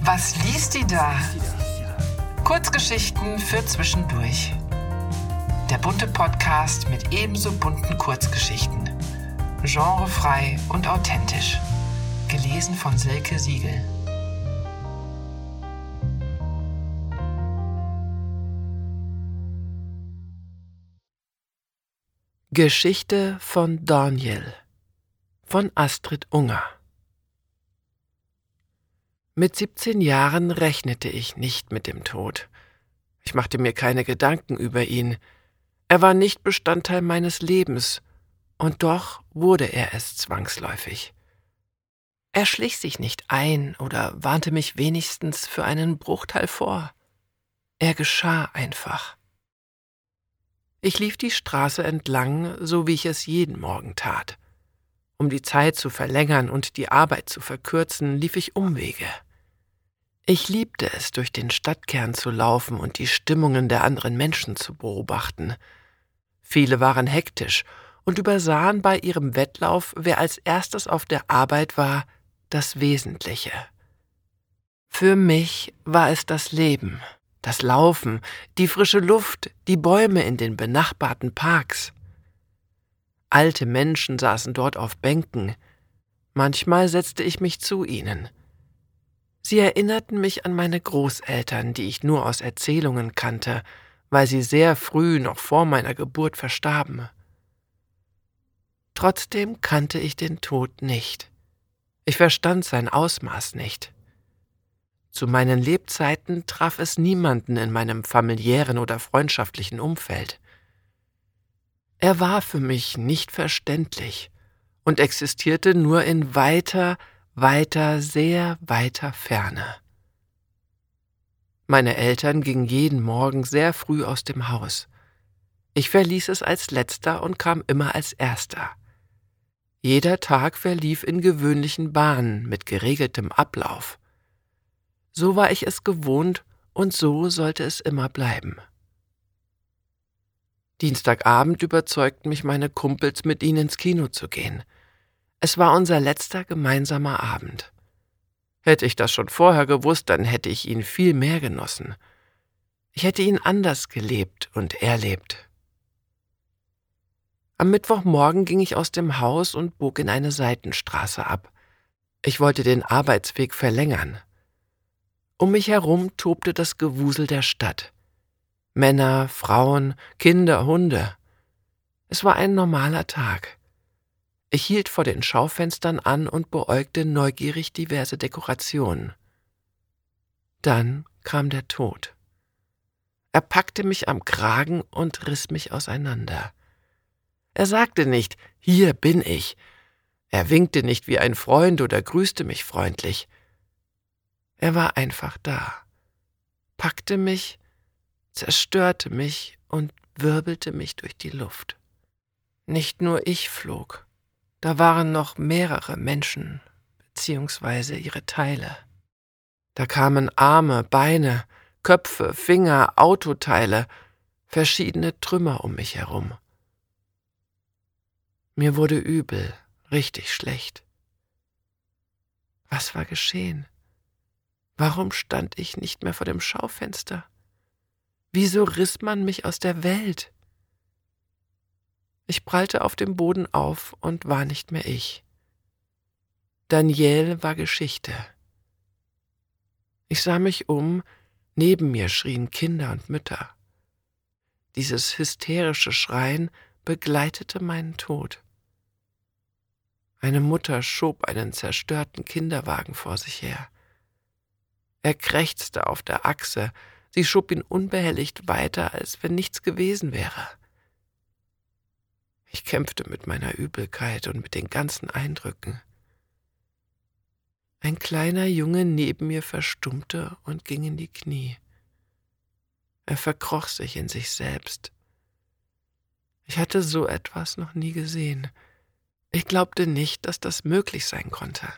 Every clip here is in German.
Was liest die da? Kurzgeschichten für zwischendurch. Der bunte Podcast mit ebenso bunten Kurzgeschichten. Genrefrei und authentisch. Gelesen von Silke Siegel. Geschichte von Daniel von Astrid Unger. Mit 17 Jahren rechnete ich nicht mit dem Tod. Ich machte mir keine Gedanken über ihn. Er war nicht Bestandteil meines Lebens, und doch wurde er es zwangsläufig. Er schlich sich nicht ein oder warnte mich wenigstens für einen Bruchteil vor. Er geschah einfach. Ich lief die Straße entlang, so wie ich es jeden Morgen tat. Um die Zeit zu verlängern und die Arbeit zu verkürzen, lief ich Umwege. Ich liebte es, durch den Stadtkern zu laufen und die Stimmungen der anderen Menschen zu beobachten. Viele waren hektisch und übersahen bei ihrem Wettlauf, wer als erstes auf der Arbeit war, das Wesentliche. Für mich war es das Leben, das Laufen, die frische Luft, die Bäume in den benachbarten Parks. Alte Menschen saßen dort auf Bänken. Manchmal setzte ich mich zu ihnen. Sie erinnerten mich an meine Großeltern, die ich nur aus Erzählungen kannte, weil sie sehr früh, noch vor meiner Geburt, verstarben. Trotzdem kannte ich den Tod nicht. Ich verstand sein Ausmaß nicht. Zu meinen Lebzeiten traf es niemanden in meinem familiären oder freundschaftlichen Umfeld. Er war für mich nicht verständlich und existierte nur in weiter, sehr weiter Ferne. Meine Eltern gingen jeden Morgen sehr früh aus dem Haus. Ich verließ es als Letzter und kam immer als Erster. Jeder Tag verlief in gewöhnlichen Bahnen mit geregeltem Ablauf. So war ich es gewohnt und so sollte es immer bleiben. Dienstagabend überzeugten mich meine Kumpels, mit ihnen ins Kino zu gehen. Es war unser letzter gemeinsamer Abend. Hätte ich das schon vorher gewusst, dann hätte ich ihn viel mehr genossen. Ich hätte ihn anders gelebt und erlebt. Am Mittwochmorgen ging ich aus dem Haus und bog in eine Seitenstraße ab. Ich wollte den Arbeitsweg verlängern. Um mich herum tobte das Gewusel der Stadt. Männer, Frauen, Kinder, Hunde. Es war ein normaler Tag. Ich hielt vor den Schaufenstern an und beäugte neugierig diverse Dekorationen. Dann kam der Tod. Er packte mich am Kragen und riss mich auseinander. Er sagte nicht, »Hier bin ich«. Er winkte nicht wie ein Freund oder grüßte mich freundlich. Er war einfach da, packte mich, zerstörte mich und wirbelte mich durch die Luft. Nicht nur ich flog. Da waren noch mehrere Menschen, beziehungsweise ihre Teile. Da kamen Arme, Beine, Köpfe, Finger, Autoteile, verschiedene Trümmer um mich herum. Mir wurde übel, richtig schlecht. Was war geschehen? Warum stand ich nicht mehr vor dem Schaufenster? Wieso riss man mich aus der Welt? Ich prallte auf dem Boden auf und war nicht mehr ich. Daniel war Geschichte. Ich sah mich um, neben mir schrien Kinder und Mütter. Dieses hysterische Schreien begleitete meinen Tod. Eine Mutter schob einen zerstörten Kinderwagen vor sich her. Er krächzte auf der Achse, sie schob ihn unbehelligt weiter, als wenn nichts gewesen wäre. Ich kämpfte mit meiner Übelkeit und mit den ganzen Eindrücken. Ein kleiner Junge neben mir verstummte und ging in die Knie. Er verkroch sich in sich selbst. Ich hatte so etwas noch nie gesehen. Ich glaubte nicht, dass das möglich sein konnte.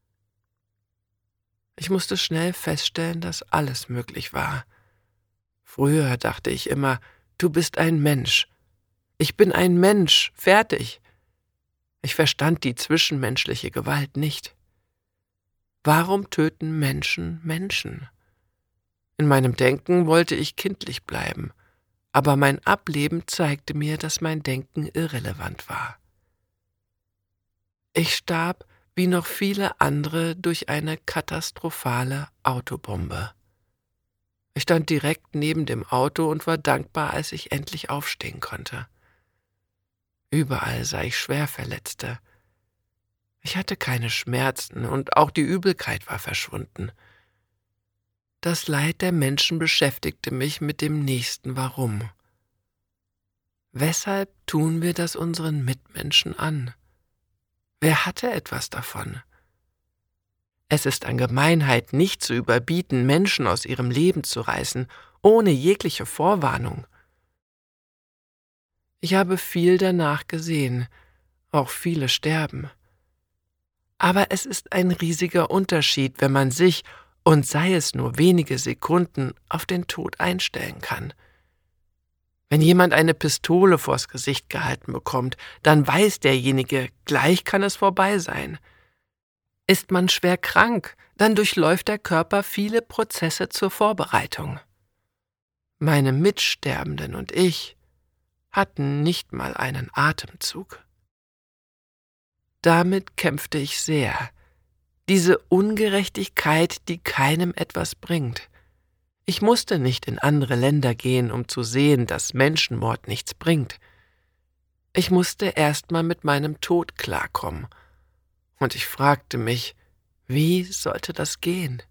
Ich musste schnell feststellen, dass alles möglich war. Früher dachte ich immer, du bist ein Mensch. Ich bin ein Mensch, fertig. Ich verstand die zwischenmenschliche Gewalt nicht. Warum töten Menschen Menschen? In meinem Denken wollte ich kindlich bleiben, aber mein Ableben zeigte mir, dass mein Denken irrelevant war. Ich starb, wie noch viele andere, durch eine katastrophale Autobombe. Ich stand direkt neben dem Auto und war dankbar, als ich endlich aufstehen konnte. Überall sah ich Schwerverletzte. Ich hatte keine Schmerzen und auch die Übelkeit war verschwunden. Das Leid der Menschen beschäftigte mich mit dem nächsten Warum. Weshalb tun wir das unseren Mitmenschen an? Wer hatte etwas davon? Es ist an Gemeinheit nicht zu überbieten, Menschen aus ihrem Leben zu reißen, ohne jegliche Vorwarnung. Ich habe viel danach gesehen, auch viele sterben. Aber es ist ein riesiger Unterschied, wenn man sich, und sei es nur wenige Sekunden, auf den Tod einstellen kann. Wenn jemand eine Pistole vors Gesicht gehalten bekommt, dann weiß derjenige, gleich kann es vorbei sein. Ist man schwer krank, dann durchläuft der Körper viele Prozesse zur Vorbereitung. Meine Mitsterbenden und ich hatten nicht mal einen Atemzug. Damit kämpfte ich sehr. Diese Ungerechtigkeit, die keinem etwas bringt. Ich musste nicht in andere Länder gehen, um zu sehen, dass Menschenmord nichts bringt. Ich musste erst mal mit meinem Tod klarkommen. Und ich fragte mich, wie sollte das gehen?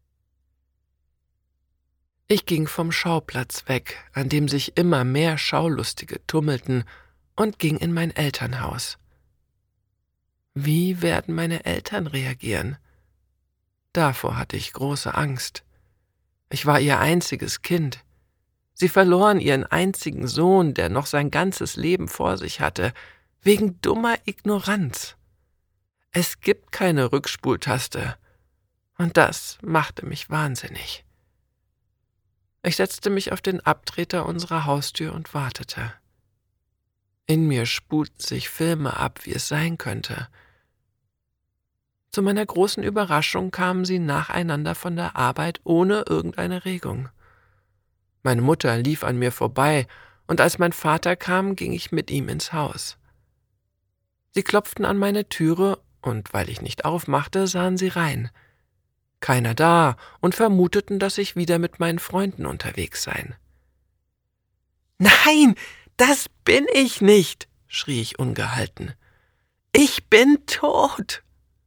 Ich ging vom Schauplatz weg, an dem sich immer mehr Schaulustige tummelten, und ging in mein Elternhaus. Wie werden meine Eltern reagieren? Davor hatte ich große Angst. Ich war ihr einziges Kind. Sie verloren ihren einzigen Sohn, der noch sein ganzes Leben vor sich hatte, wegen dummer Ignoranz. Es gibt keine Rückspultaste, und das machte mich wahnsinnig. Ich setzte mich auf den Abtreter unserer Haustür und wartete. In mir spulten sich Filme ab, wie es sein könnte. Zu meiner großen Überraschung kamen sie nacheinander von der Arbeit ohne irgendeine Regung. Meine Mutter lief an mir vorbei, und als mein Vater kam, ging ich mit ihm ins Haus. Sie klopften an meine Türe, und weil ich nicht aufmachte, sahen sie rein. Keiner da und vermuteten, dass ich wieder mit meinen Freunden unterwegs sei. »Nein, das bin ich nicht«, schrie ich ungehalten. »Ich bin tot!«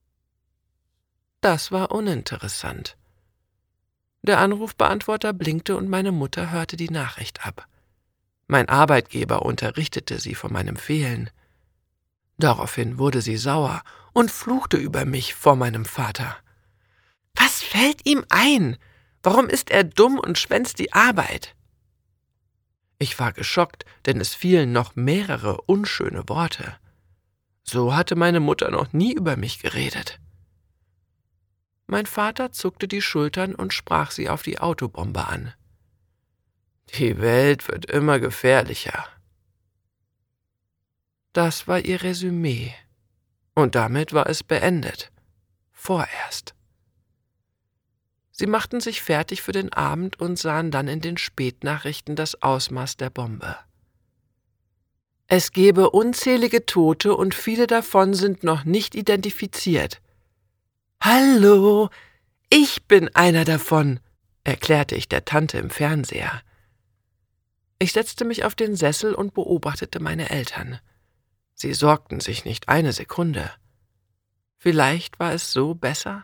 Das war uninteressant. Der Anrufbeantworter blinkte und meine Mutter hörte die Nachricht ab. Mein Arbeitgeber unterrichtete sie von meinem Fehlen. Daraufhin wurde sie sauer und fluchte über mich vor meinem Vater. »Was fällt ihm ein? Warum ist er dumm und schwänzt die Arbeit?« Ich war geschockt, denn es fielen noch mehrere unschöne Worte. So hatte meine Mutter noch nie über mich geredet. Mein Vater zuckte die Schultern und sprach sie auf die Autobombe an. »Die Welt wird immer gefährlicher.« Das war ihr Resümee. Und damit war es beendet. Vorerst. Sie machten sich fertig für den Abend und sahen dann in den Spätnachrichten das Ausmaß der Bombe. Es gebe unzählige Tote und viele davon sind noch nicht identifiziert. »Hallo, ich bin einer davon«, erklärte ich der Tante im Fernseher. Ich setzte mich auf den Sessel und beobachtete meine Eltern. Sie sorgten sich nicht eine Sekunde. Vielleicht war es so besser?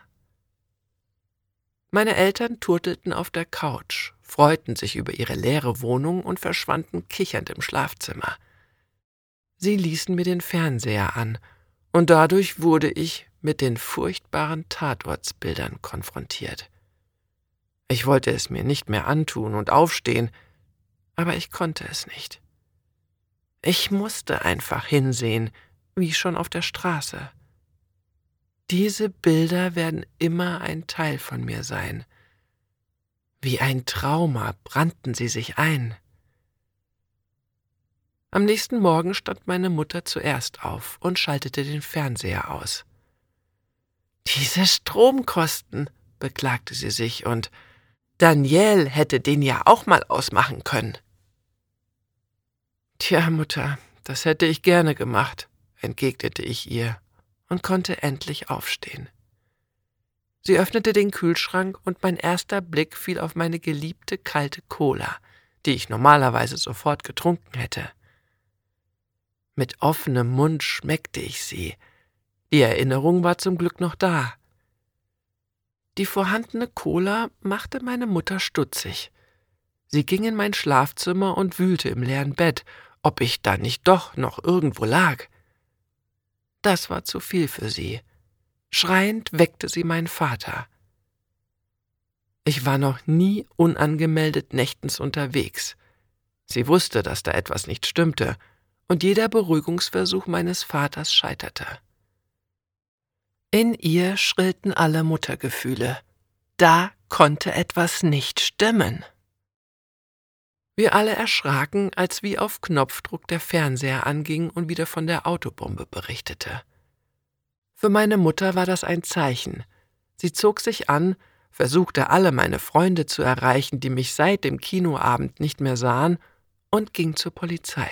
Meine Eltern turtelten auf der Couch, freuten sich über ihre leere Wohnung und verschwanden kichernd im Schlafzimmer. Sie ließen mir den Fernseher an, und dadurch wurde ich mit den furchtbaren Tatortsbildern konfrontiert. Ich wollte es mir nicht mehr antun und aufstehen, aber ich konnte es nicht. Ich musste einfach hinsehen, wie schon auf der Straße. Diese Bilder werden immer ein Teil von mir sein. Wie ein Trauma brannten sie sich ein. Am nächsten Morgen stand meine Mutter zuerst auf und schaltete den Fernseher aus. Diese Stromkosten, beklagte sie sich, und Daniel hätte den ja auch mal ausmachen können. Tja, Mutter, das hätte ich gerne gemacht, entgegnete ich ihr und konnte endlich aufstehen. Sie öffnete den Kühlschrank und mein erster Blick fiel auf meine geliebte kalte Cola, die ich normalerweise sofort getrunken hätte. Mit offenem Mund schmeckte ich sie. Die Erinnerung war zum Glück noch da. Die vorhandene Cola machte meine Mutter stutzig. Sie ging in mein Schlafzimmer und wühlte im leeren Bett, ob ich da nicht doch noch irgendwo lag. Das war zu viel für sie. Schreiend weckte sie meinen Vater. Ich war noch nie unangemeldet nächtens unterwegs. Sie wusste, dass da etwas nicht stimmte, und jeder Beruhigungsversuch meines Vaters scheiterte. In ihr schrillten alle Muttergefühle. Da konnte etwas nicht stimmen. Wir alle erschraken, als wie auf Knopfdruck der Fernseher anging und wieder von der Autobombe berichtete. Für meine Mutter war das ein Zeichen. Sie zog sich an, versuchte alle meine Freunde zu erreichen, die mich seit dem Kinoabend nicht mehr sahen, und ging zur Polizei.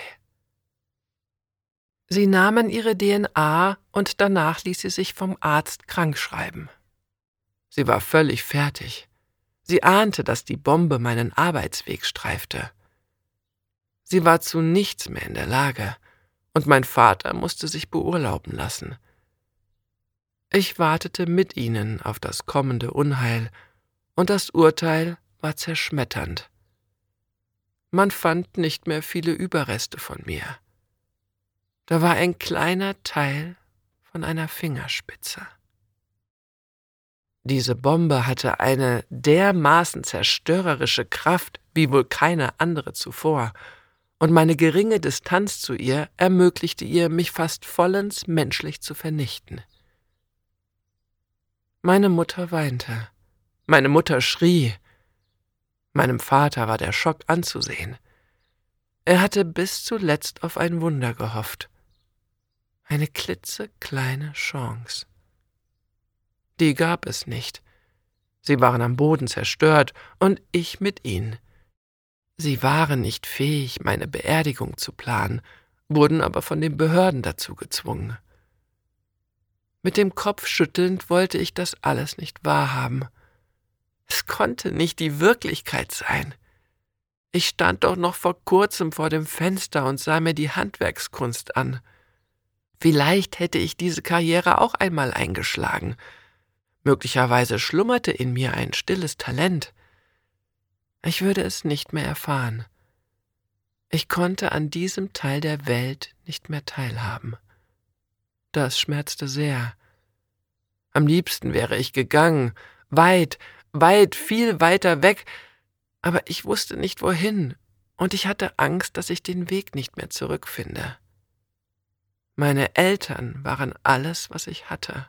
Sie nahmen ihre DNA und danach ließ sie sich vom Arzt krankschreiben. Sie war völlig fertig. Sie ahnte, dass die Bombe meinen Arbeitsweg streifte. Sie war zu nichts mehr in der Lage, und mein Vater musste sich beurlauben lassen. Ich wartete mit ihnen auf das kommende Unheil, und das Urteil war zerschmetternd. Man fand nicht mehr viele Überreste von mir. Da war ein kleiner Teil von einer Fingerspitze. Diese Bombe hatte eine dermaßen zerstörerische Kraft wie wohl keine andere zuvor, und meine geringe Distanz zu ihr ermöglichte ihr, mich fast vollends menschlich zu vernichten. Meine Mutter weinte. Meine Mutter schrie. Meinem Vater war der Schock anzusehen. Er hatte bis zuletzt auf ein Wunder gehofft. Eine klitzekleine Chance. Die gab es nicht. Sie waren am Boden zerstört, und ich mit ihnen. Sie waren nicht fähig, meine Beerdigung zu planen, wurden aber von den Behörden dazu gezwungen. Mit dem Kopf schüttelnd wollte ich das alles nicht wahrhaben. Es konnte nicht die Wirklichkeit sein. Ich stand doch noch vor kurzem vor dem Fenster und sah mir die Handwerkskunst an. Vielleicht hätte ich diese Karriere auch einmal eingeschlagen. Möglicherweise schlummerte in mir ein stilles Talent. Ich würde es nicht mehr erfahren. Ich konnte an diesem Teil der Welt nicht mehr teilhaben. Das schmerzte sehr. Am liebsten wäre ich gegangen, weit, weit, viel weiter weg, aber ich wusste nicht wohin, und ich hatte Angst, dass ich den Weg nicht mehr zurückfinde. Meine Eltern waren alles, was ich hatte.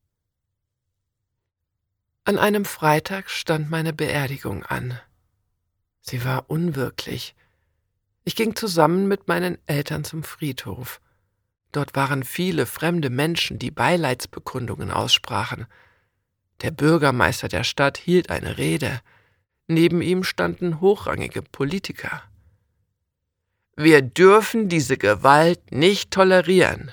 An einem Freitag stand meine Beerdigung an. Sie war unwirklich. Ich ging zusammen mit meinen Eltern zum Friedhof. Dort waren viele fremde Menschen, die Beileidsbekundungen aussprachen. Der Bürgermeister der Stadt hielt eine Rede. Neben ihm standen hochrangige Politiker. Wir dürfen diese Gewalt nicht tolerieren.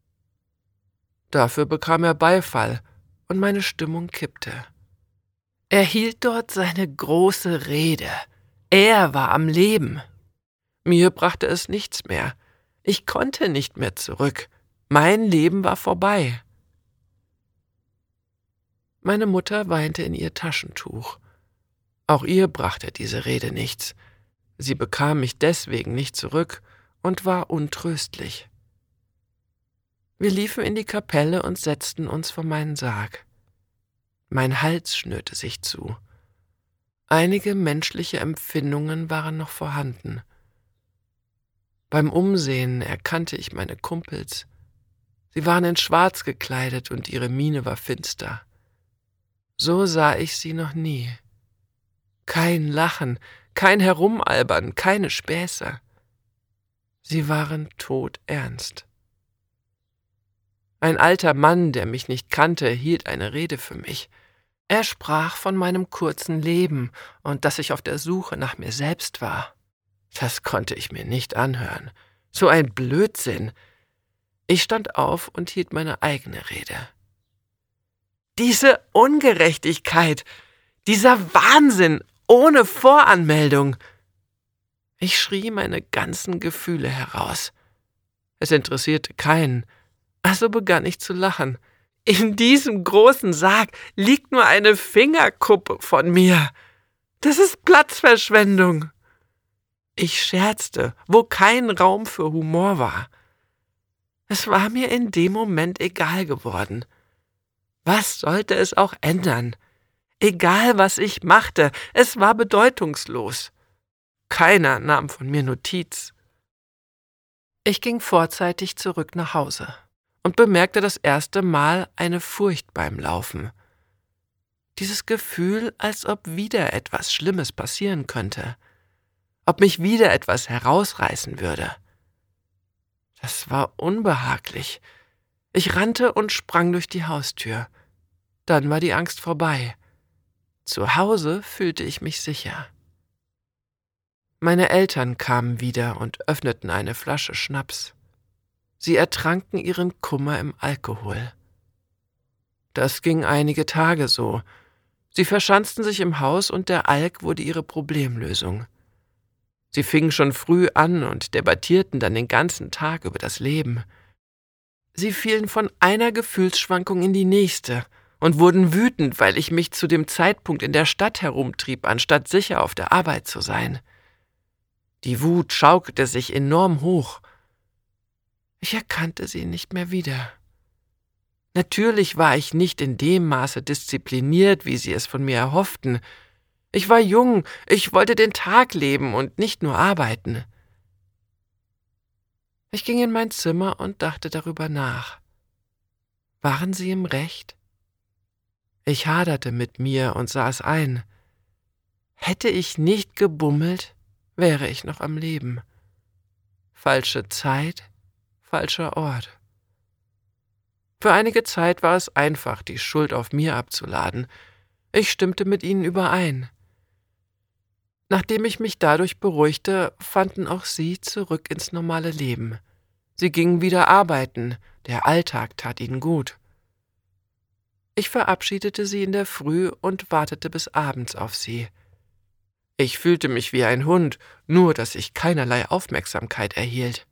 Dafür bekam er Beifall, und meine Stimmung kippte. Er hielt dort seine große Rede. Er war am Leben. Mir brachte es nichts mehr. Ich konnte nicht mehr zurück. Mein Leben war vorbei. Meine Mutter weinte in ihr Taschentuch. Auch ihr brachte diese Rede nichts. Sie bekam mich deswegen nicht zurück und war untröstlich. Wir liefen in die Kapelle und setzten uns vor meinen Sarg. Mein Hals schnürte sich zu. Einige menschliche Empfindungen waren noch vorhanden. Beim Umsehen erkannte ich meine Kumpels. Sie waren in Schwarz gekleidet und ihre Miene war finster. So sah ich sie noch nie. Kein Lachen, kein Herumalbern, keine Späße. Sie waren todernst. Ein alter Mann, der mich nicht kannte, hielt eine Rede für mich. Er sprach von meinem kurzen Leben und dass ich auf der Suche nach mir selbst war. Das konnte ich mir nicht anhören. So ein Blödsinn. Ich stand auf und hielt meine eigene Rede. Diese Ungerechtigkeit, dieser Wahnsinn ohne Voranmeldung. Ich schrie meine ganzen Gefühle heraus. Es interessierte keinen, also begann ich zu lachen. In diesem großen Sarg liegt nur eine Fingerkuppe von mir. Das ist Platzverschwendung. Ich scherzte, wo kein Raum für Humor war. Es war mir in dem Moment egal geworden. Was sollte es auch ändern? Egal, was ich machte, es war bedeutungslos. Keiner nahm von mir Notiz. Ich ging vorzeitig zurück nach Hause und bemerkte das erste Mal eine Furcht beim Laufen. Dieses Gefühl, als ob wieder etwas Schlimmes passieren könnte, ob mich wieder etwas herausreißen würde. Das war unbehaglich. Ich rannte und sprang durch die Haustür. Dann war die Angst vorbei. Zu Hause fühlte ich mich sicher. Meine Eltern kamen wieder und öffneten eine Flasche Schnaps. Sie ertranken ihren Kummer im Alkohol. Das ging einige Tage so. Sie verschanzten sich im Haus und der Alk wurde ihre Problemlösung. Sie fingen schon früh an und debattierten dann den ganzen Tag über das Leben. Sie fielen von einer Gefühlsschwankung in die nächste und wurden wütend, weil ich mich zu dem Zeitpunkt in der Stadt herumtrieb, anstatt sicher auf der Arbeit zu sein. Die Wut schaukelte sich enorm hoch. Ich erkannte sie nicht mehr wieder. Natürlich war ich nicht in dem Maße diszipliniert, wie sie es von mir erhofften. Ich war jung, ich wollte den Tag leben und nicht nur arbeiten. Ich ging in mein Zimmer und dachte darüber nach. Waren sie im Recht? Ich haderte mit mir und sah es ein. Hätte ich nicht gebummelt, wäre ich noch am Leben. Falsche Zeit, falscher Ort. Für einige Zeit war es einfach, die Schuld auf mir abzuladen. Ich stimmte mit ihnen überein. Nachdem ich mich dadurch beruhigte, fanden auch sie zurück ins normale Leben. Sie gingen wieder arbeiten, der Alltag tat ihnen gut. Ich verabschiedete sie in der Früh und wartete bis abends auf sie. Ich fühlte mich wie ein Hund, nur dass ich keinerlei Aufmerksamkeit erhielt.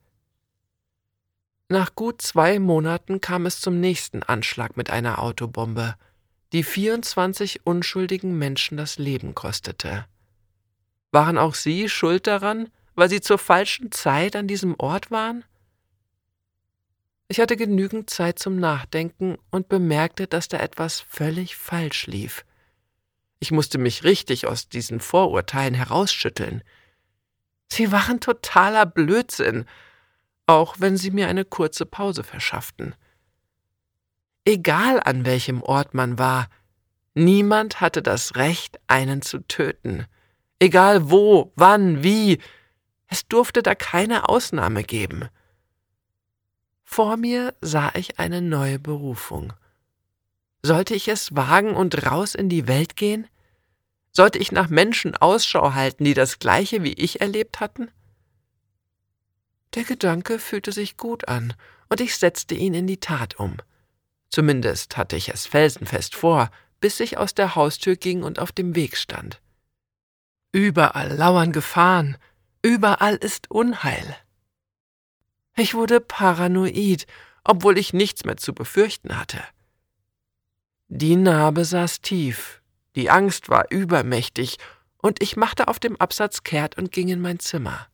Nach gut 2 Monaten kam es zum nächsten Anschlag mit einer Autobombe, die 24 unschuldigen Menschen das Leben kostete. Waren auch Sie schuld daran, weil Sie zur falschen Zeit an diesem Ort waren? Ich hatte genügend Zeit zum Nachdenken und bemerkte, dass da etwas völlig falsch lief. Ich musste mich richtig aus diesen Vorurteilen herausschütteln. Sie waren totaler Blödsinn, auch wenn sie mir eine kurze Pause verschafften. Egal an welchem Ort man war, niemand hatte das Recht, einen zu töten. Egal wo, wann, wie, es durfte da keine Ausnahme geben. Vor mir sah ich eine neue Berufung. Sollte ich es wagen und raus in die Welt gehen? Sollte ich nach Menschen Ausschau halten, die das Gleiche wie ich erlebt hatten? Der Gedanke fühlte sich gut an, und ich setzte ihn in die Tat um. Zumindest hatte ich es felsenfest vor, bis ich aus der Haustür ging und auf dem Weg stand. Überall lauern Gefahren, überall ist Unheil. Ich wurde paranoid, obwohl ich nichts mehr zu befürchten hatte. Die Narbe saß tief, die Angst war übermächtig, und ich machte auf dem Absatz kehrt und ging in mein Zimmer.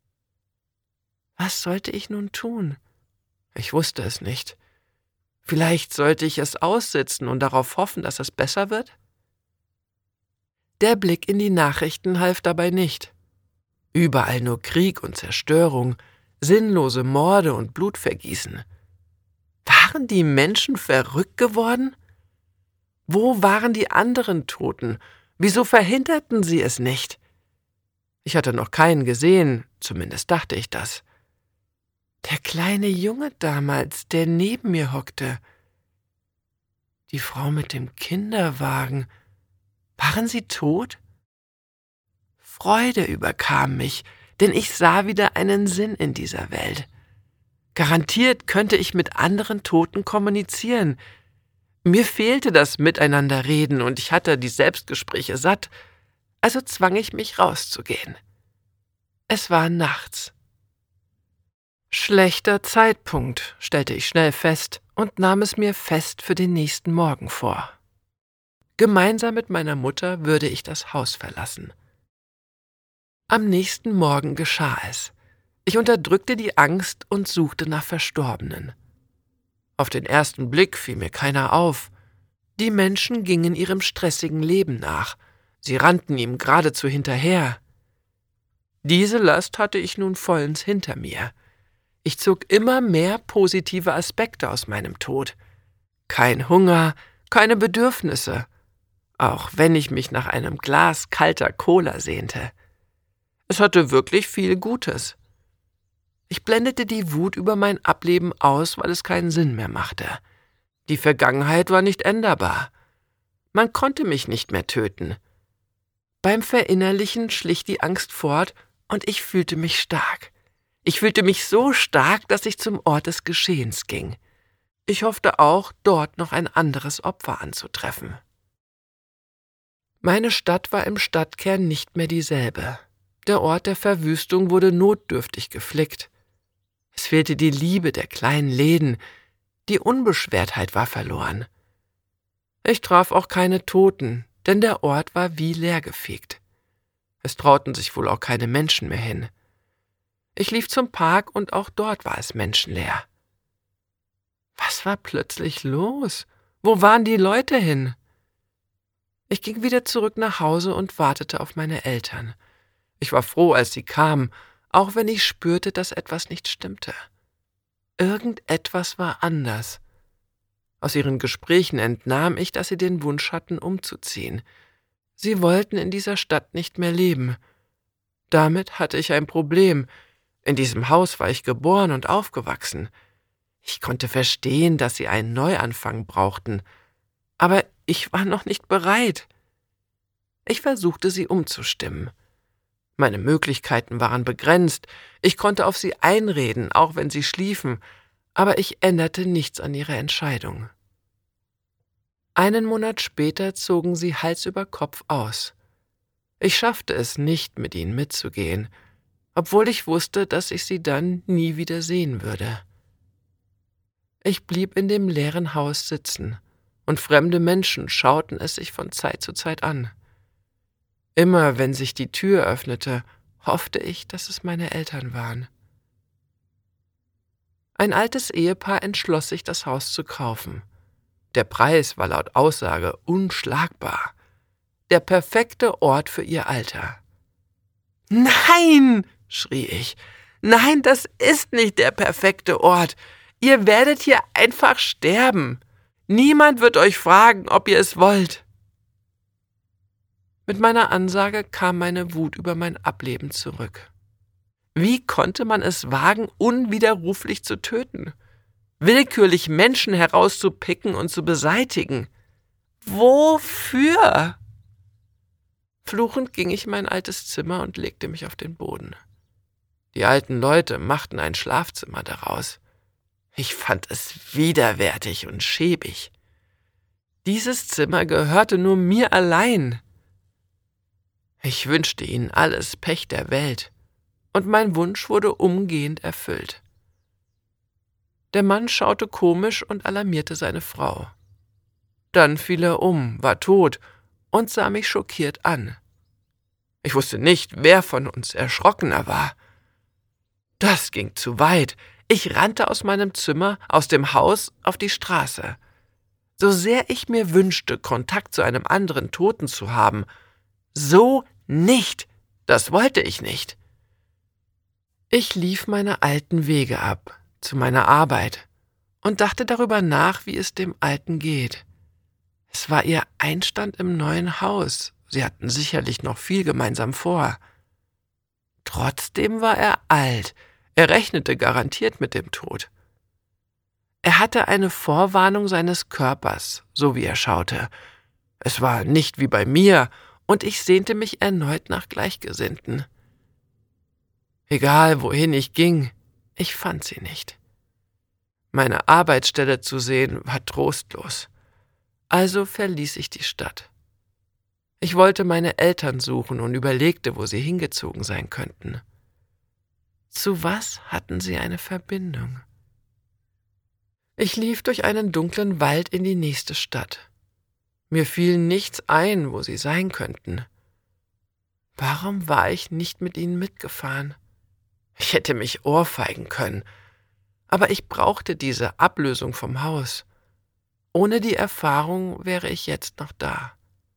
Was sollte ich nun tun? Ich wusste es nicht. Vielleicht sollte ich es aussitzen und darauf hoffen, dass es besser wird? Der Blick in die Nachrichten half dabei nicht. Überall nur Krieg und Zerstörung, sinnlose Morde und Blutvergießen. Waren die Menschen verrückt geworden? Wo waren die anderen Toten? Wieso verhinderten sie es nicht? Ich hatte noch keinen gesehen, zumindest dachte ich das. Der kleine Junge damals, der neben mir hockte. Die Frau mit dem Kinderwagen. Waren sie tot? Freude überkam mich, denn ich sah wieder einen Sinn in dieser Welt. Garantiert könnte ich mit anderen Toten kommunizieren. Mir fehlte das Miteinanderreden und ich hatte die Selbstgespräche satt, also zwang ich mich rauszugehen. Es war nachts. Schlechter Zeitpunkt, stellte ich schnell fest und nahm es mir fest für den nächsten Morgen vor. Gemeinsam mit meiner Mutter würde ich das Haus verlassen. Am nächsten Morgen geschah es. Ich unterdrückte die Angst und suchte nach Verstorbenen. Auf den ersten Blick fiel mir keiner auf. Die Menschen gingen ihrem stressigen Leben nach. Sie rannten ihm geradezu hinterher. Diese Last hatte ich nun vollends hinter mir. Ich zog immer mehr positive Aspekte aus meinem Tod. Kein Hunger, keine Bedürfnisse, auch wenn ich mich nach einem Glas kalter Cola sehnte. Es hatte wirklich viel Gutes. Ich blendete die Wut über mein Ableben aus, weil es keinen Sinn mehr machte. Die Vergangenheit war nicht änderbar. Man konnte mich nicht mehr töten. Beim Verinnerlichen schlich die Angst fort und ich fühlte mich stark. Ich fühlte mich so stark, dass ich zum Ort des Geschehens ging. Ich hoffte auch, dort noch ein anderes Opfer anzutreffen. Meine Stadt war im Stadtkern nicht mehr dieselbe. Der Ort der Verwüstung wurde notdürftig geflickt. Es fehlte die Liebe der kleinen Läden, die Unbeschwertheit war verloren. Ich traf auch keine Toten, denn der Ort war wie leergefegt. Es trauten sich wohl auch keine Menschen mehr hin. Ich lief zum Park und auch dort war es menschenleer. Was war plötzlich los? Wo waren die Leute hin? Ich ging wieder zurück nach Hause und wartete auf meine Eltern. Ich war froh, als sie kamen, auch wenn ich spürte, dass etwas nicht stimmte. Irgendetwas war anders. Aus ihren Gesprächen entnahm ich, dass sie den Wunsch hatten, umzuziehen. Sie wollten in dieser Stadt nicht mehr leben. Damit hatte ich ein Problem. In diesem Haus war ich geboren und aufgewachsen. Ich konnte verstehen, dass sie einen Neuanfang brauchten, aber ich war noch nicht bereit. Ich versuchte, sie umzustimmen. Meine Möglichkeiten waren begrenzt, ich konnte auf sie einreden, auch wenn sie schliefen, aber ich änderte nichts an ihrer Entscheidung. Einen Monat später zogen sie Hals über Kopf aus. Ich schaffte es nicht, mit ihnen mitzugehen, obwohl ich wusste, dass ich sie dann nie wieder sehen würde. Ich blieb in dem leeren Haus sitzen, und fremde Menschen schauten es sich von Zeit zu Zeit an. Immer wenn sich die Tür öffnete, hoffte ich, dass es meine Eltern waren. Ein altes Ehepaar entschloss sich, das Haus zu kaufen. Der Preis war laut Aussage unschlagbar. Der perfekte Ort für ihr Alter. »Nein«, schrie ich, »nein, das ist nicht der perfekte Ort. Ihr werdet hier einfach sterben. Niemand wird euch fragen, ob ihr es wollt.« Mit meiner Ansage kam meine Wut über mein Ableben zurück. Wie konnte man es wagen, unwiderruflich zu töten? Willkürlich Menschen herauszupicken und zu beseitigen? Wofür? Fluchend ging ich in mein altes Zimmer und legte mich auf den Boden. Die alten Leute machten ein Schlafzimmer daraus. Ich fand es widerwärtig und schäbig. Dieses Zimmer gehörte nur mir allein. Ich wünschte ihnen alles Pech der Welt, und mein Wunsch wurde umgehend erfüllt. Der Mann schaute komisch und alarmierte seine Frau. Dann fiel er um, war tot und sah mich schockiert an. Ich wusste nicht, wer von uns erschrockener war. Das ging zu weit. Ich rannte aus meinem Zimmer, aus dem Haus, auf die Straße. So sehr ich mir wünschte, Kontakt zu einem anderen Toten zu haben, so nicht. Das wollte ich nicht. Ich lief meine alten Wege ab, zu meiner Arbeit, und dachte darüber nach, wie es dem Alten geht. Es war ihr Einstand im neuen Haus. Sie hatten sicherlich noch viel gemeinsam vor. Trotzdem war er alt. Er rechnete garantiert mit dem Tod. Er hatte eine Vorwarnung seines Körpers, so wie er schaute. Es war nicht wie bei mir, und ich sehnte mich erneut nach Gleichgesinnten. Egal, wohin ich ging, ich fand sie nicht. Meine Arbeitsstelle zu sehen war trostlos. Also verließ ich die Stadt. Ich wollte meine Eltern suchen und überlegte, wo sie hingezogen sein könnten. Zu was hatten sie eine Verbindung? Ich lief durch einen dunklen Wald in die nächste Stadt. Mir fiel nichts ein, wo sie sein könnten. Warum war ich nicht mit ihnen mitgefahren? Ich hätte mich ohrfeigen können, aber ich brauchte diese Ablösung vom Haus. Ohne die Erfahrung wäre ich jetzt noch da.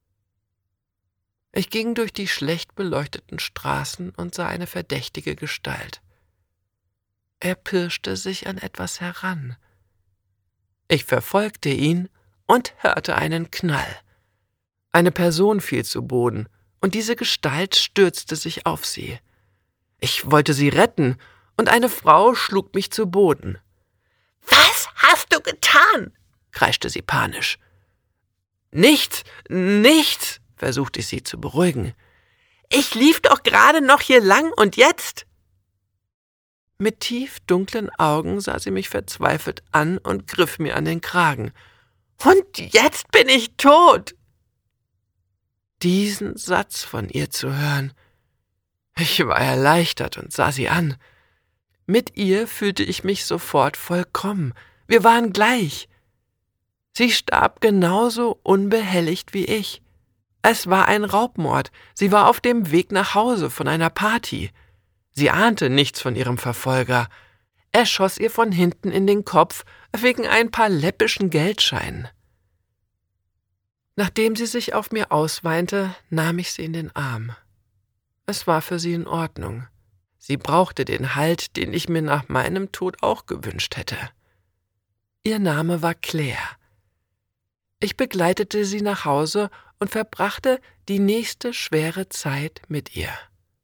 Ich ging durch die schlecht beleuchteten Straßen und sah eine verdächtige Gestalt. Er pirschte sich an etwas heran. Ich verfolgte ihn und hörte einen Knall. Eine Person fiel zu Boden, und diese Gestalt stürzte sich auf sie. Ich wollte sie retten, und eine Frau schlug mich zu Boden. »Was hast du getan?« kreischte sie panisch. »Nichts, nichts«, versuchte ich sie zu beruhigen. »Ich lief doch gerade noch hier lang, und jetzt?« Mit tief dunklen Augen sah sie mich verzweifelt an und griff mir an den Kragen. »Und jetzt bin ich tot!« Diesen Satz von ihr zu hören. Ich war erleichtert und sah sie an. Mit ihr fühlte ich mich sofort vollkommen. Wir waren gleich. Sie starb genauso unbehelligt wie ich. Es war ein Raubmord. Sie war auf dem Weg nach Hause von einer Party. Sie ahnte nichts von ihrem Verfolger. Er schoss ihr von hinten in den Kopf wegen ein paar läppischen Geldscheinen. Nachdem sie sich auf mir ausweinte, nahm ich sie in den Arm. Es war für sie in Ordnung. Sie brauchte den Halt, den ich mir nach meinem Tod auch gewünscht hätte. Ihr Name war Claire. Ich begleitete sie nach Hause und verbrachte die nächste schwere Zeit mit ihr.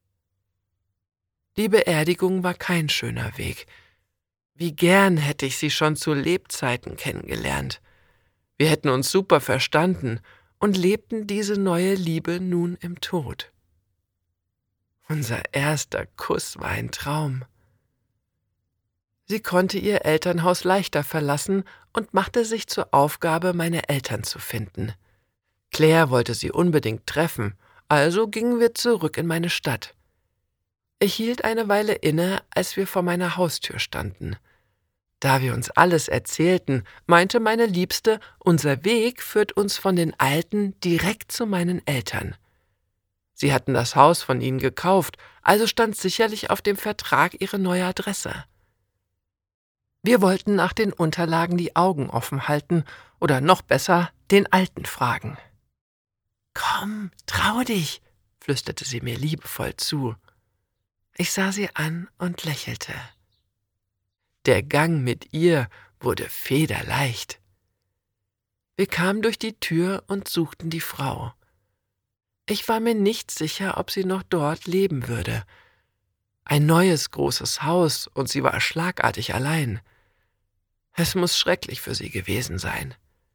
Die Beerdigung war kein schöner Weg. Wie gern hätte ich sie schon zu Lebzeiten kennengelernt. Wir hätten uns super verstanden und lebten diese neue Liebe nun im Tod. Unser erster Kuss war ein Traum. Sie konnte ihr Elternhaus leichter verlassen und machte sich zur Aufgabe, meine Eltern zu finden. Claire wollte sie unbedingt treffen, also gingen wir zurück in meine Stadt. Ich hielt eine Weile inne, als wir vor meiner Haustür standen. Da wir uns alles erzählten, meinte meine Liebste, unser Weg führt uns von den Alten direkt zu meinen Eltern. Sie hatten das Haus von ihnen gekauft, also stand sicherlich auf dem Vertrag ihre neue Adresse. Wir wollten nach den Unterlagen die Augen offen halten oder noch besser den Alten fragen. »Komm, trau dich«, flüsterte sie mir liebevoll zu. Ich sah sie an und lächelte. Der Gang mit ihr wurde federleicht. Wir kamen durch die Tür und suchten die Frau. Ich war mir nicht sicher, ob sie noch dort leben würde. Ein neues, großes Haus, und sie war schlagartig allein. Es muss schrecklich für sie gewesen sein.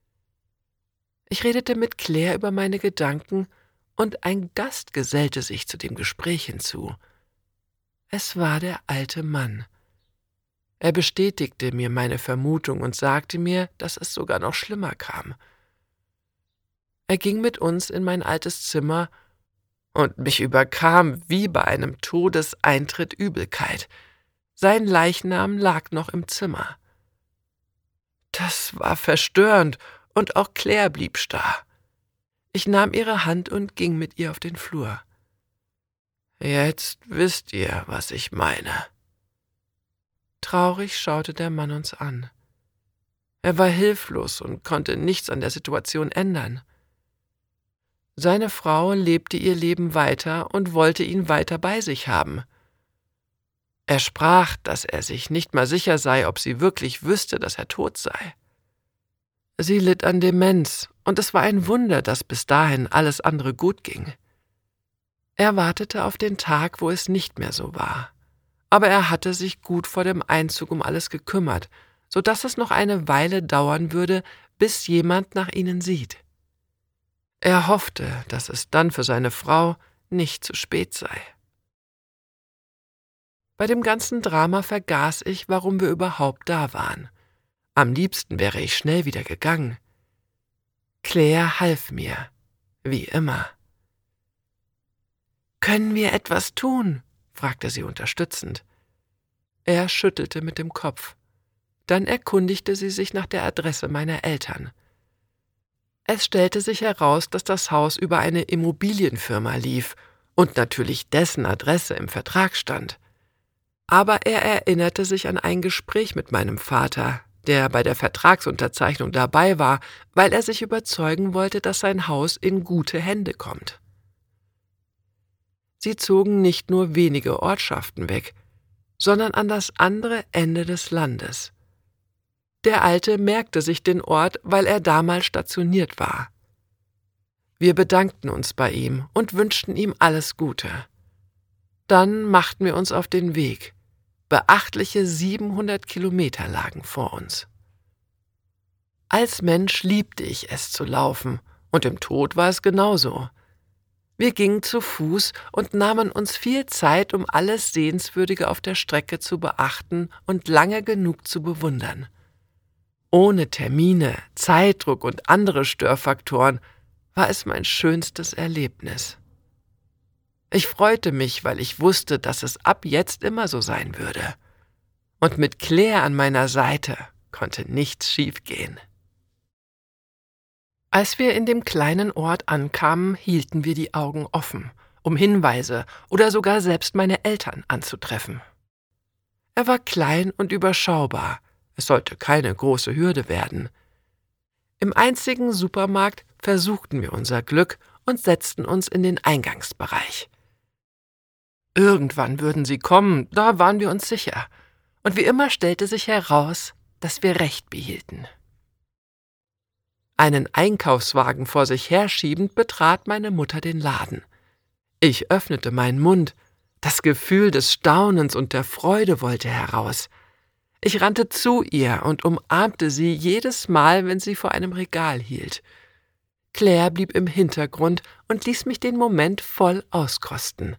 Ich redete mit Claire über meine Gedanken, und ein Gast gesellte sich zu dem Gespräch hinzu. Es war der alte Mann. Er bestätigte mir meine Vermutung und sagte mir, dass es sogar noch schlimmer kam. Er ging mit uns in mein altes Zimmer, und mich überkam wie bei einem Todeseintritt Übelkeit. Sein Leichnam lag noch im Zimmer. Das war verstörend, und auch Claire blieb starr. Ich nahm ihre Hand und ging mit ihr auf den Flur. »Jetzt wisst ihr, was ich meine.« Traurig schaute der Mann uns an. Er war hilflos und konnte nichts an der Situation ändern. Seine Frau lebte ihr Leben weiter und wollte ihn weiter bei sich haben. Er sprach, dass er sich nicht mal sicher sei, ob sie wirklich wüsste, dass er tot sei. Sie litt an Demenz, und es war ein Wunder, dass bis dahin alles andere gut ging. Er wartete auf den Tag, wo es nicht mehr so war. aber er hatte sich gut vor dem Einzug um alles gekümmert, so dass es noch eine Weile dauern würde, bis jemand nach ihnen sieht. Er hoffte, dass es dann für seine Frau nicht zu spät sei. Bei dem ganzen Drama vergaß ich, warum wir überhaupt da waren. Am liebsten wäre ich schnell wieder gegangen. Claire half mir, wie immer. »Können wir etwas tun?« fragte sie unterstützend. Er schüttelte mit dem Kopf. Dann erkundigte sie sich nach der Adresse meiner Eltern. Es stellte sich heraus, dass das Haus über eine Immobilienfirma lief und natürlich dessen Adresse im Vertrag stand. Aber er erinnerte sich an ein Gespräch mit meinem Vater, der bei der Vertragsunterzeichnung dabei war, weil er sich überzeugen wollte, dass sein Haus in gute Hände kommt. Sie zogen nicht nur wenige Ortschaften weg, sondern an das andere Ende des Landes. Der Alte merkte sich den Ort, weil er damals stationiert war. Wir bedankten uns bei ihm und wünschten ihm alles Gute. Dann machten wir uns auf den Weg. Beachtliche 700 Kilometer lagen vor uns. Als Mensch liebte ich es zu laufen, und im Tod war es genauso. Wir gingen zu Fuß und nahmen uns viel Zeit, um alles Sehenswürdige auf der Strecke zu beachten und lange genug zu bewundern. Ohne Termine, Zeitdruck und andere Störfaktoren war es mein schönstes Erlebnis. Ich freute mich, weil ich wusste, dass es ab jetzt immer so sein würde. Und mit Claire an meiner Seite konnte nichts schiefgehen. Als wir in dem kleinen Ort ankamen, hielten wir die Augen offen, um Hinweise oder sogar selbst meine Eltern anzutreffen. Er war klein und überschaubar, es sollte keine große Hürde werden. Im einzigen Supermarkt versuchten wir unser Glück und setzten uns in den Eingangsbereich. Irgendwann würden sie kommen, da waren wir uns sicher, und wie immer stellte sich heraus, dass wir recht behielten. Einen Einkaufswagen vor sich herschiebend betrat meine Mutter den Laden. Ich öffnete meinen Mund. Das Gefühl des Staunens und der Freude wollte heraus. Ich rannte zu ihr und umarmte sie jedes Mal, wenn sie vor einem Regal hielt. Claire blieb im Hintergrund und ließ mich den Moment voll auskosten.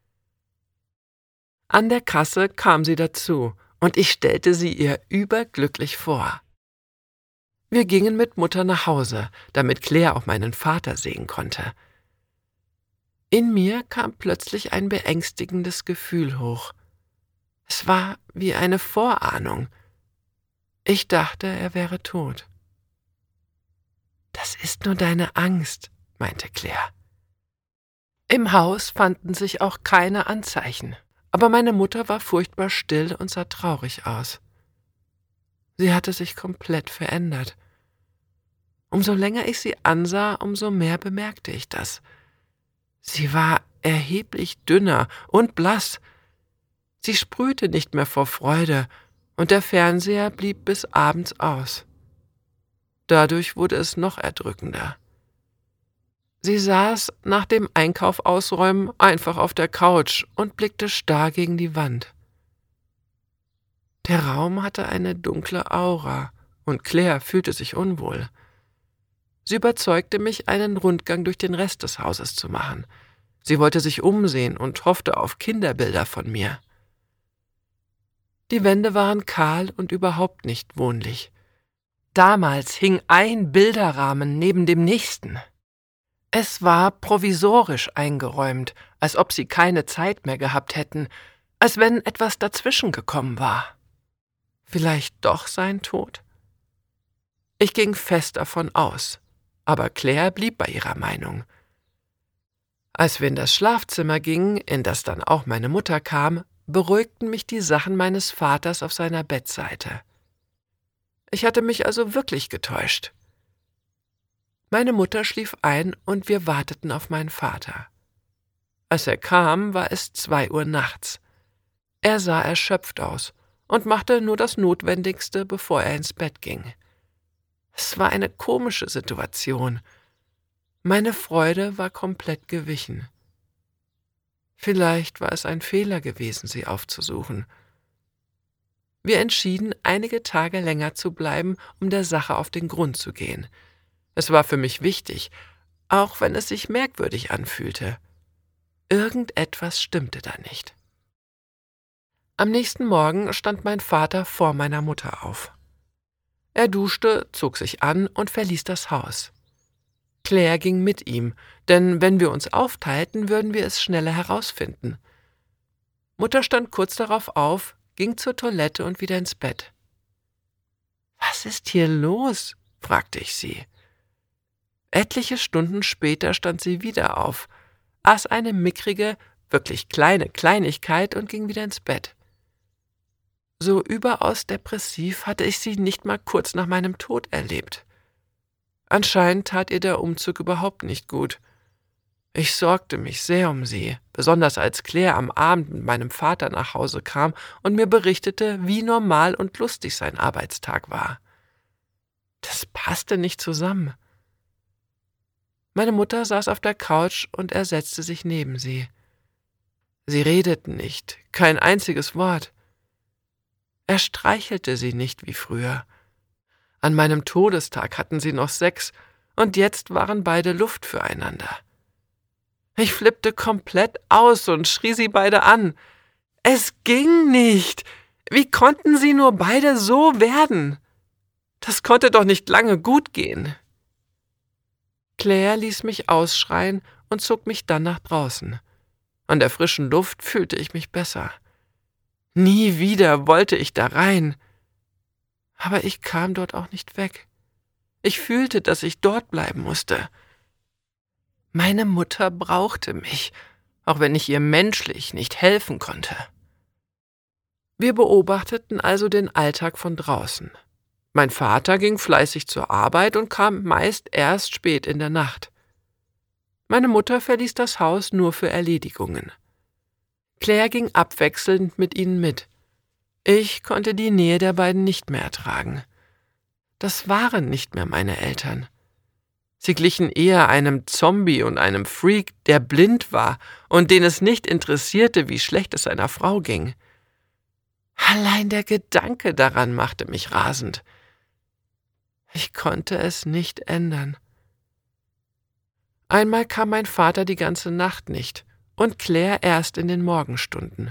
An der Kasse kam sie dazu, und ich stellte sie ihr überglücklich vor. Wir gingen mit Mutter nach Hause, damit Claire auch meinen Vater sehen konnte. In mir kam plötzlich ein beängstigendes Gefühl hoch. Es war wie eine Vorahnung. Ich dachte, er wäre tot. »Das ist nur deine Angst«, meinte Claire. Im Haus fanden sich auch keine Anzeichen, aber meine Mutter war furchtbar still und sah traurig aus. Sie hatte sich komplett verändert. Umso länger ich sie ansah, umso mehr bemerkte ich das. Sie war erheblich dünner und blass. Sie sprühte nicht mehr vor Freude, und der Fernseher blieb bis abends aus. Dadurch wurde es noch erdrückender. Sie saß nach dem Einkauf ausräumen einfach auf der Couch und blickte starr gegen die Wand. Der Raum hatte eine dunkle Aura, und Claire fühlte sich unwohl. Sie überzeugte mich, einen Rundgang durch den Rest des Hauses zu machen. Sie wollte sich umsehen und hoffte auf Kinderbilder von mir. Die Wände waren kahl und überhaupt nicht wohnlich. Damals hing ein Bilderrahmen neben dem nächsten. Es war provisorisch eingeräumt, als ob sie keine Zeit mehr gehabt hätten, als wenn etwas dazwischen gekommen war. Vielleicht doch sein Tod? Ich ging fest davon aus, aber Claire blieb bei ihrer Meinung. Als wir in das Schlafzimmer gingen, in das dann auch meine Mutter kam, beruhigten mich die Sachen meines Vaters auf seiner Bettseite. Ich hatte mich also wirklich getäuscht. Meine Mutter schlief ein und wir warteten auf meinen Vater. Als er kam, war es 2 Uhr nachts. Er sah erschöpft aus und machte nur das Notwendigste, bevor er ins Bett ging. Es war eine komische Situation. Meine Freude war komplett gewichen. Vielleicht war es ein Fehler gewesen, sie aufzusuchen. Wir entschieden, einige Tage länger zu bleiben, um der Sache auf den Grund zu gehen. Es war für mich wichtig, auch wenn es sich merkwürdig anfühlte. Irgendetwas stimmte da nicht. Am nächsten Morgen stand mein Vater vor meiner Mutter auf. Er duschte, zog sich an und verließ das Haus. Claire ging mit ihm, denn wenn wir uns aufteilten, würden wir es schneller herausfinden. Mutter stand kurz darauf auf, ging zur Toilette und wieder ins Bett. »Was ist hier los?« fragte ich sie. Etliche Stunden später stand sie wieder auf, aß eine mickrige, wirklich kleine Kleinigkeit und ging wieder ins Bett. So überaus depressiv hatte ich sie nicht mal kurz nach meinem Tod erlebt. Anscheinend tat ihr der Umzug überhaupt nicht gut. Ich sorgte mich sehr um sie, besonders als Claire am Abend mit meinem Vater nach Hause kam und mir berichtete, wie normal und lustig sein Arbeitstag war. Das passte nicht zusammen. Meine Mutter saß auf der Couch und er setzte sich neben sie. Sie redeten nicht, kein einziges Wort. Er streichelte sie nicht wie früher. An meinem Todestag hatten sie noch Sex und jetzt waren beide Luft füreinander. Ich flippte komplett aus und schrie sie beide an. Es ging nicht! Wie konnten sie nur beide so werden? Das konnte doch nicht lange gut gehen. Claire ließ mich ausschreien und zog mich dann nach draußen. An der frischen Luft fühlte ich mich besser. Nie wieder wollte ich da rein. Aber ich kam dort auch nicht weg. Ich fühlte, dass ich dort bleiben musste. Meine Mutter brauchte mich, auch wenn ich ihr menschlich nicht helfen konnte. Wir beobachteten also den Alltag von draußen. Mein Vater ging fleißig zur Arbeit und kam meist erst spät in der Nacht. Meine Mutter verließ das Haus nur für Erledigungen. Claire ging abwechselnd mit ihnen mit. Ich konnte die Nähe der beiden nicht mehr ertragen. Das waren nicht mehr meine Eltern. Sie glichen eher einem Zombie und einem Freak, der blind war und den es nicht interessierte, wie schlecht es seiner Frau ging. Allein der Gedanke daran machte mich rasend. Ich konnte es nicht ändern. Einmal kam mein Vater die ganze Nacht nicht und Claire erst in den Morgenstunden.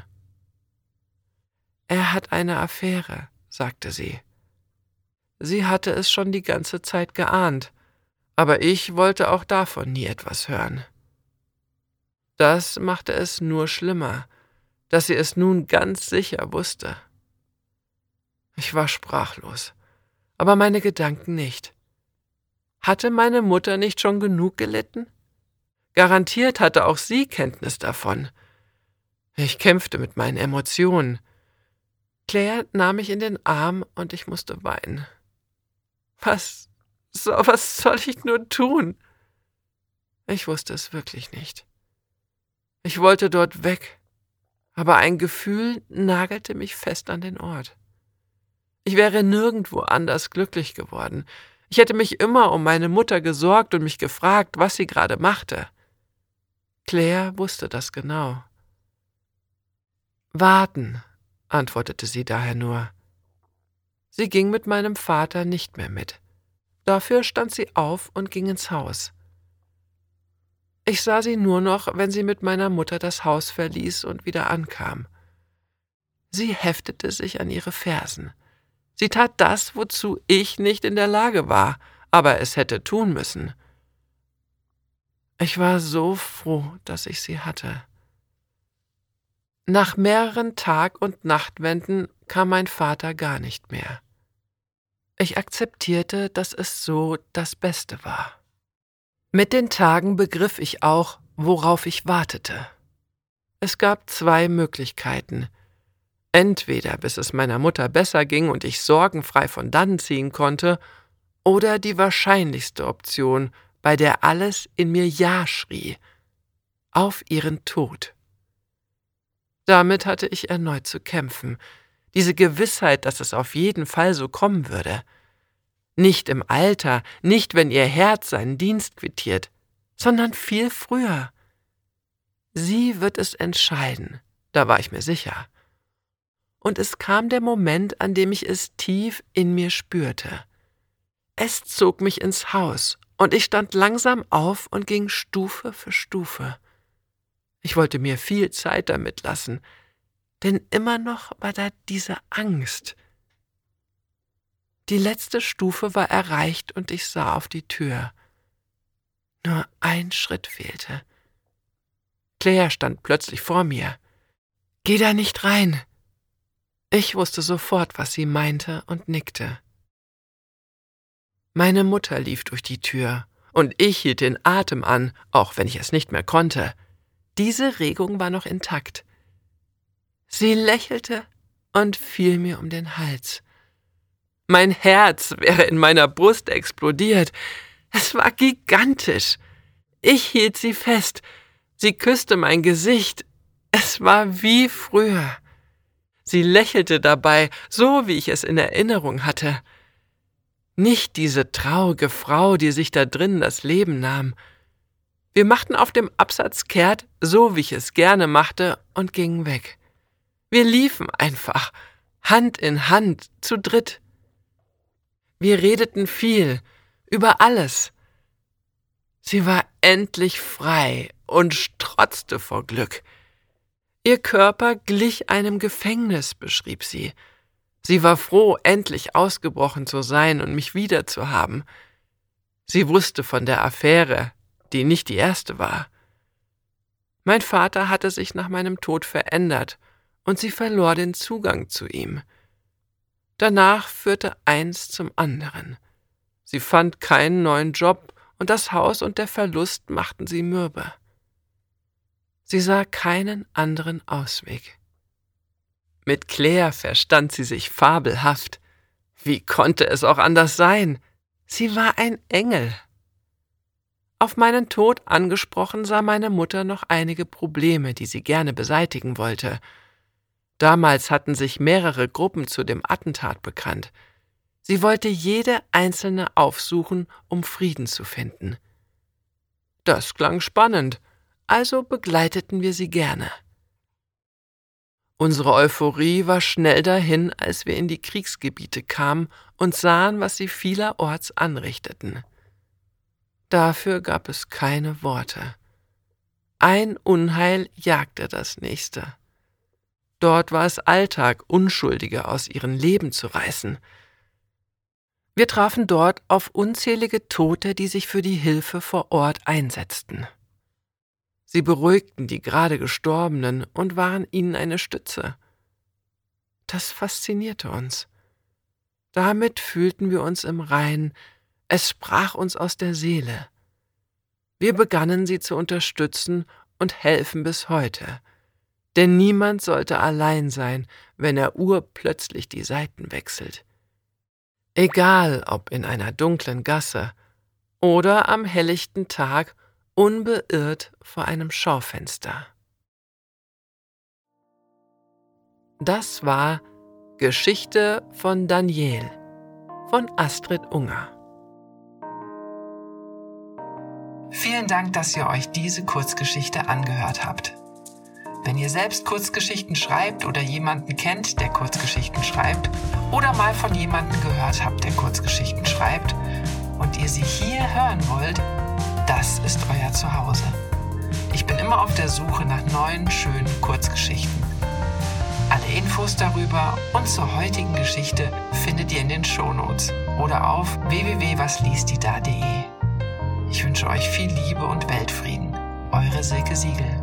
»Er hat eine Affäre«, sagte sie. Sie hatte es schon die ganze Zeit geahnt, aber ich wollte auch davon nie etwas hören. Das machte es nur schlimmer, dass sie es nun ganz sicher wusste. Ich war sprachlos, aber meine Gedanken nicht. Hatte meine Mutter nicht schon genug gelitten? Garantiert hatte auch sie Kenntnis davon. Ich kämpfte mit meinen Emotionen. Claire nahm mich in den Arm und ich musste weinen. Was soll ich nur tun? Ich wusste es wirklich nicht. Ich wollte dort weg, aber ein Gefühl nagelte mich fest an den Ort. Ich wäre nirgendwo anders glücklich geworden. Ich hätte mich immer um meine Mutter gesorgt und mich gefragt, was sie gerade machte. Claire wusste das genau. »Warten«, antwortete sie daher nur. Sie ging mit meinem Vater nicht mehr mit. Dafür stand sie auf und ging ins Haus. Ich sah sie nur noch, wenn sie mit meiner Mutter das Haus verließ und wieder ankam. Sie heftete sich an ihre Fersen. Sie tat das, wozu ich nicht in der Lage war, aber es hätte tun müssen. Ich war so froh, dass ich sie hatte. Nach mehreren Tag- und Nachtwenden kam mein Vater gar nicht mehr. Ich akzeptierte, dass es so das Beste war. Mit den Tagen begriff ich auch, worauf ich wartete. Es gab 2 Möglichkeiten. Entweder bis es meiner Mutter besser ging und ich sorgenfrei von dannen ziehen konnte, oder die wahrscheinlichste Option, bei der alles in mir Ja schrie: auf ihren Tod. Damit hatte ich erneut zu kämpfen, diese Gewissheit, dass es auf jeden Fall so kommen würde. Nicht im Alter, nicht wenn ihr Herz seinen Dienst quittiert, sondern viel früher. Sie wird es entscheiden, da war ich mir sicher. Und es kam der Moment, an dem ich es tief in mir spürte. Es zog mich ins Haus, und ich stand langsam auf und ging Stufe für Stufe. Ich wollte mir viel Zeit damit lassen, denn immer noch war da diese Angst. Die letzte Stufe war erreicht und ich sah auf die Tür. Nur ein Schritt fehlte. Claire stand plötzlich vor mir. »Geh da nicht rein!« Ich wusste sofort, was sie meinte und nickte. Meine Mutter lief durch die Tür und ich hielt den Atem an, auch wenn ich es nicht mehr konnte. Diese Regung war noch intakt. Sie lächelte und fiel mir um den Hals. Mein Herz wäre in meiner Brust explodiert. Es war gigantisch. Ich hielt sie fest. Sie küsste mein Gesicht. Es war wie früher. Sie lächelte dabei, so wie ich es in Erinnerung hatte. Nicht diese traurige Frau, die sich da drinnen das Leben nahm. Wir machten auf dem Absatz kehrt, so wie ich es gerne machte, und gingen weg. Wir liefen einfach, Hand in Hand, zu dritt. Wir redeten viel, über alles. Sie war endlich frei und strotzte vor Glück. Ihr Körper glich einem Gefängnis, beschrieb sie. Sie war froh, endlich ausgebrochen zu sein und mich wiederzuhaben. Sie wusste von der Affäre, die nicht die erste war. Mein Vater hatte sich nach meinem Tod verändert und sie verlor den Zugang zu ihm. Danach führte eins zum anderen. Sie fand keinen neuen Job und das Haus und der Verlust machten sie mürbe. Sie sah keinen anderen Ausweg. Mit Claire verstand sie sich fabelhaft. Wie konnte es auch anders sein? Sie war ein Engel. Auf meinen Tod angesprochen sah meine Mutter noch einige Probleme, die sie gerne beseitigen wollte. Damals hatten sich mehrere Gruppen zu dem Attentat bekannt. Sie wollte jede einzelne aufsuchen, um Frieden zu finden. Das klang spannend, also begleiteten wir sie gerne. Unsere Euphorie war schnell dahin, als wir in die Kriegsgebiete kamen und sahen, was sie vielerorts anrichteten. Dafür gab es keine Worte. Ein Unheil jagte das nächste. Dort war es Alltag, Unschuldige aus ihrem Leben zu reißen. Wir trafen dort auf unzählige Tote, die sich für die Hilfe vor Ort einsetzten. Sie beruhigten die gerade Gestorbenen und waren ihnen eine Stütze. Das faszinierte uns. Damit fühlten wir uns im Reinen, es sprach uns aus der Seele. Wir begannen sie zu unterstützen und helfen bis heute. Denn niemand sollte allein sein, wenn er urplötzlich die Seiten wechselt. Egal ob in einer dunklen Gasse oder am helllichten Tag, unbeirrt vor einem Schaufenster. Das war Geschichte von Daniel von Astrid Unger. Vielen Dank, dass ihr euch diese Kurzgeschichte angehört habt. Wenn ihr selbst Kurzgeschichten schreibt oder jemanden kennt, der Kurzgeschichten schreibt, oder mal von jemandem gehört habt, der Kurzgeschichten schreibt, und ihr sie hier hören wollt, das ist euer Zuhause. Ich bin immer auf der Suche nach neuen, schönen Kurzgeschichten. Alle Infos darüber und zur heutigen Geschichte findet ihr in den Shownotes oder auf www.wasliestdie.de. Ich wünsche euch viel Liebe und Weltfrieden. Eure Silke Siegel.